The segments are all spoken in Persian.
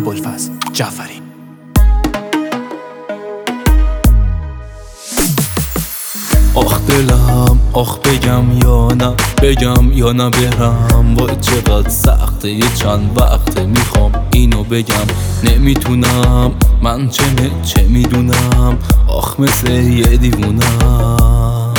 ابوالفضل جعفری. آخ دلم، آخ بگم یا نه، بگم یا نه برم. وای چقدر سخته، یه چند وقته میخوام اینو بگم. نمیتونم، من چه میدونم. آخ مثل یه دیوونم،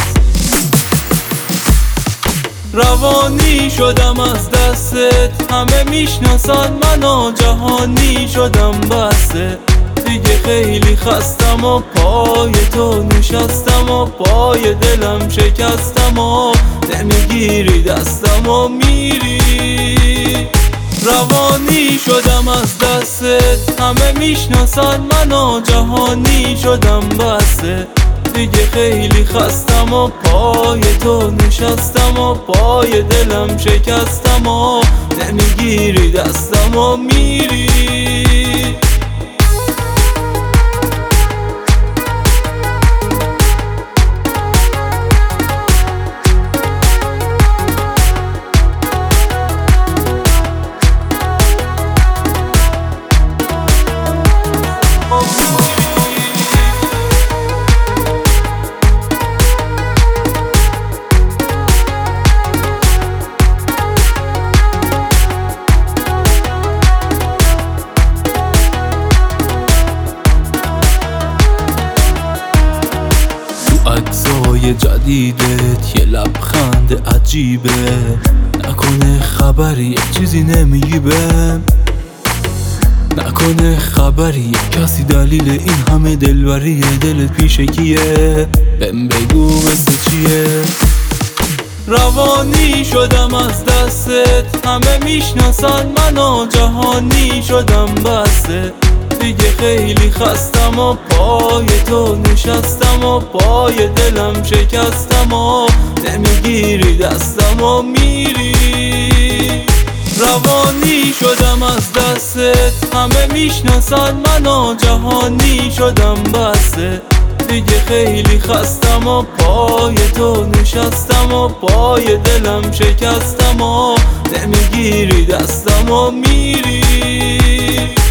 روانی شدم از دستت. همه میشناسن منو، جهانی شدم بسه. دیگه خیلی خستم و پای تو نشستم و پای دلم شکستم و نمیگیری دستم و میری. روانی شدم از دستت، همه میشناسن منو، جهانی شدم بسه. دیگه خیلی خستم و پای تو نشستم و پای دلم شکستم و نمیگیری دستم و میری. اجزای جدیدت یه لبخند عجیبه. نکنه خبری یک چیزی نمیگی بهم، نکنه خبری کسی دلیل این همه دلبری دلت پیش کیه؟ بهم بگو مثل چیه؟ روانی شدم از دستت، همه میشناسن منو، جهانی شدم بسه. دیگه خیلی خستم و پای تو نشستم و پای دلم شکستم و نمیگیری دستم و میری. روانی شدم از دستت، همه میشناسن منو، جهانی شدم بسه. دیگه خیلی خستم و پای تو نشستم و پای دلم شکستم و نمیگیری دستم و میری.